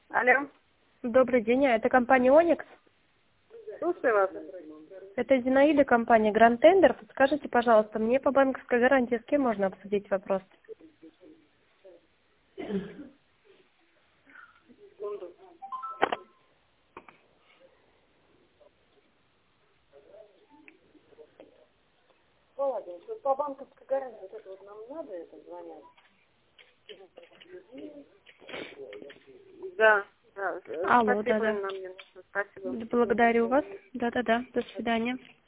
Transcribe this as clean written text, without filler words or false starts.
Алло, Добрый день, это компания «Оникс». слушаю вас. Это Зинаида, компания «Гранд Тендер». Подскажите, пожалуйста, мне по банковской гарантии с кем можно обсудить вопрос? Секунду. Владимир, вот по банковской гарантии вот это вот нам надо это звонять? Да, да. Алло, Спасибо, да-да. нам не нужно. Спасибо. Благодарю вас. Да-да-да, до свидания.